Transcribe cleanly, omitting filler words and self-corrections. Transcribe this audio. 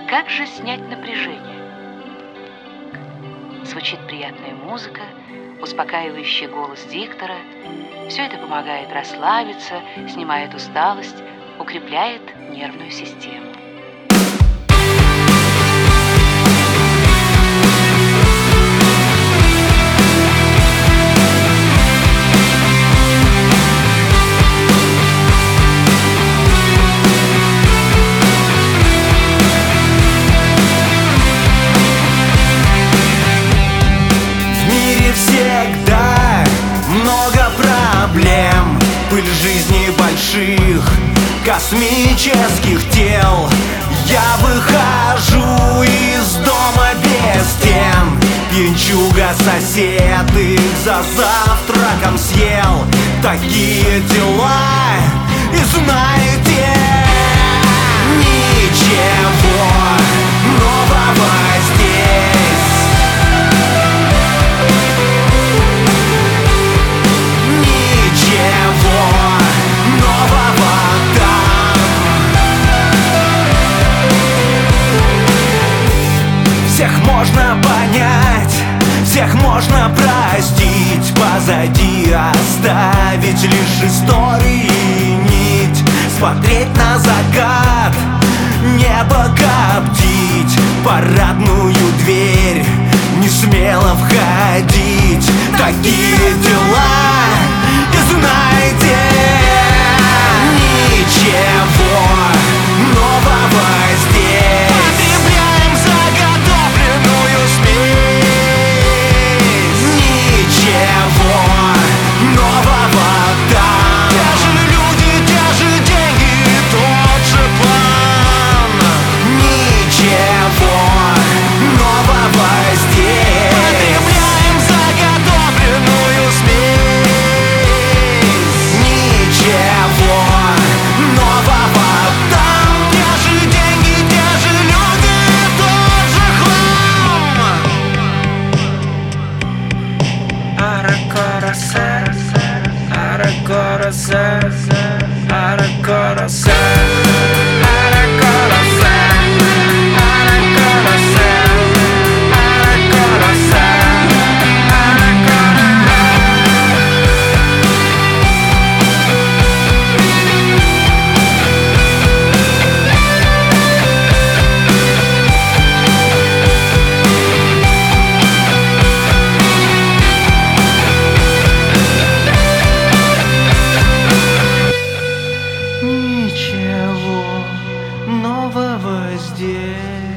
Как же снять напряжение? Звучит приятная музыка, успокаивающий голос диктора. Все это помогает расслабиться, снимает усталость, укрепляет нервную систему. Всегда много проблем, пыль жизни больших космических тел. Я выхожу из дома без стен, пьянчуга сосед их за завтраком съел. Такие дела, и знаете, ничего нового здесь. Всех можно понять, всех можно простить, позади оставить лишь истории нить. Смотреть на закат, небо коптить, парадную дверь не смело входить. Такие дела, и знаете, ничего нового здесь. Потребляем заготовленную смесь. Ничего нового там. Те же люди, те же деньги, тот же план. Ничего нового здесь. Потребляем заготовленную смесь. Ничего нового там. Те же деньги, те же люди, тот же хлам. Аракоросер, аракоросер, аракоросер. Ничего нового здесь.